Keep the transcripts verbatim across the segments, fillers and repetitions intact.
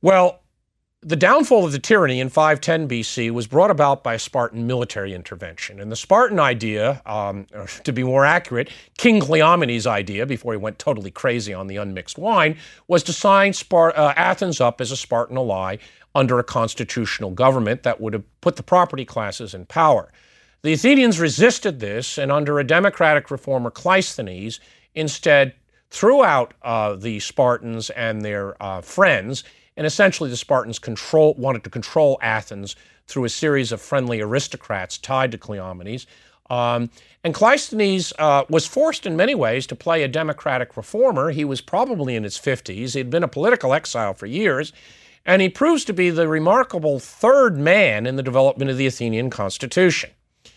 Well, the downfall of the tyranny in five ten B C was brought about by a Spartan military intervention. And the Spartan idea, um, or to be more accurate, King Cleomenes' idea, before he went totally crazy on the unmixed wine, was to sign Spart- uh, Athens up as a Spartan ally under a constitutional government that would have put the property classes in power. The Athenians resisted this, and under a democratic reformer, Cleisthenes, instead threw out uh, the Spartans and their uh, friends. And essentially, the Spartans control, wanted to control Athens through a series of friendly aristocrats tied to Cleomenes. Um, and Cleisthenes uh, was forced in many ways to play a democratic reformer. He was probably in his fifties. He'd been a political exile for years. And he proves to be the remarkable third man in the development of the Athenian constitution.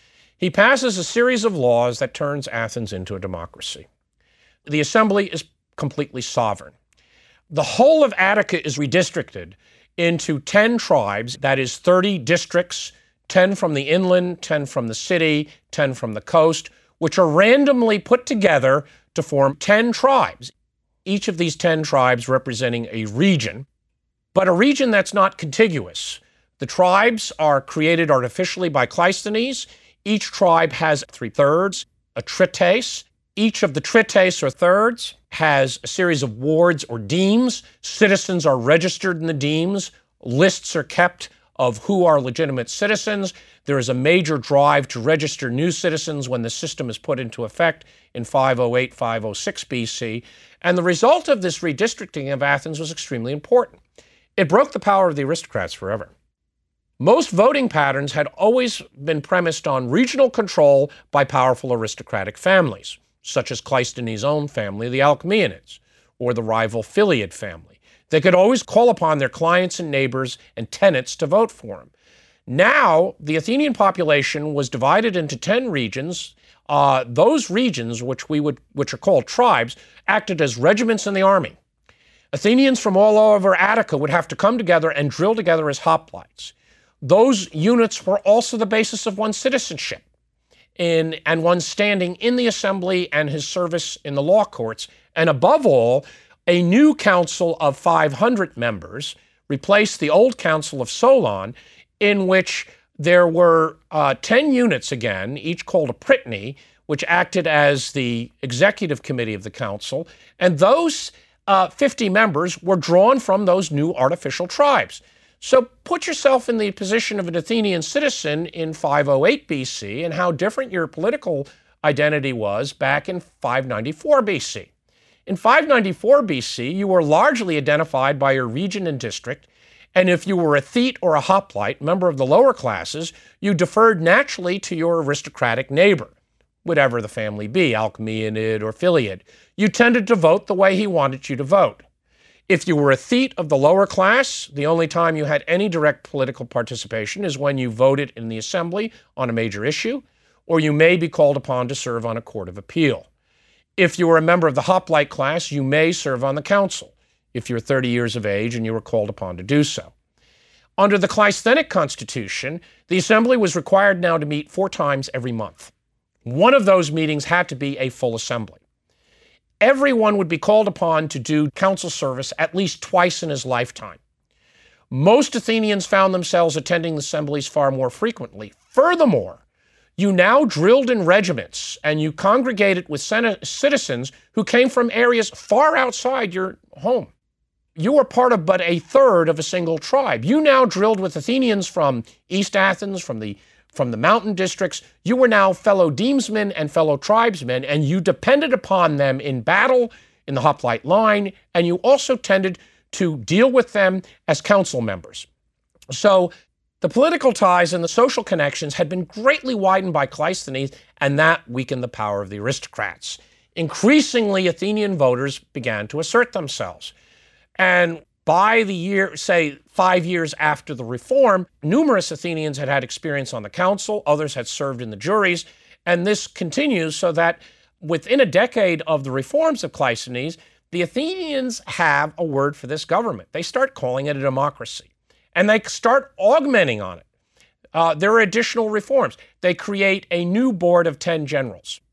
He passes a series of laws that turns Athens into a democracy. The assembly is completely sovereign. The whole of Attica is redistricted into ten tribes, that is thirty districts, ten from the inland, ten from the city, ten from the coast, which are randomly put together to form ten tribes, each of these ten tribes representing a region, but a region that's not contiguous. The tribes are created artificially by Cleisthenes. Each tribe has three thirds, a trites. Each of the trites, or thirds, has a series of wards or demes. Citizens are registered in the demes. Lists are kept of who are legitimate citizens. There is a major drive to register new citizens when the system is put into effect in five oh eight, five oh six B C. And the result of this redistricting of Athens was extremely important. It broke the power of the aristocrats forever. Most voting patterns had always been premised on regional control by powerful aristocratic families, such as Cleisthenes' own family, the Alcmaeonids, or the rival Philiad family. They could always call upon their clients and neighbors and tenants to vote for them. Now, the Athenian population was divided into ten regions. Uh, those regions, which we would, which are called tribes, acted as regiments in the army. Athenians from all over Attica would have to come together and drill together as hoplites. Those units were also the basis of one's citizenship in, and one's standing in the assembly and his service in the law courts. And above all, a new council of five hundred members replaced the old council of Solon, in which there were uh, ten units again, each called a prytany, which acted as the executive committee of the council. And those uh, fifty members were drawn from those new artificial tribes. So put yourself in the position of an Athenian citizen in five oh eight B C and how different your political identity was back in five ninety-four B C. In five ninety-four B C, you were largely identified by your region and district, and if you were a Thete or a hoplite, member of the lower classes, you deferred naturally to your aristocratic neighbor, whatever the family be, Alcmaeonid or Philiad. You tended to vote the way he wanted you to vote. If you were a Thete of the lower class, the only time you had any direct political participation is when you voted in the assembly on a major issue, or you may be called upon to serve on a court of appeal. If you were a member of the hoplite class, you may serve on the council, if you're thirty years of age and you were called upon to do so. Under the Cleisthenic constitution, the assembly was required now to meet four times every month. One of those meetings had to be a full assembly. Everyone would be called upon to do council service at least twice in his lifetime. Most Athenians found themselves attending the assemblies far more frequently. Furthermore, you now drilled in regiments and you congregated with citizens who came from areas far outside your home. You were part of but a third of a single tribe. You now drilled with Athenians from East Athens, from the From the mountain districts. You were now fellow demesmen and fellow tribesmen, and you depended upon them in battle in the hoplite line, and you also tended to deal with them as council members. So the political ties and the social connections had been greatly widened by Cleisthenes, and that weakened the power of the aristocrats. Increasingly, Athenian voters began to assert themselves. And by the year, say, five years after the reform, numerous Athenians had had experience on the council, others had served in the juries, and this continues so that within a decade of the reforms of Cleisthenes, the Athenians have a word for this government. They start calling it a democracy, and they start augmenting on it. Uh, there are additional reforms. They create a new board of ten generals.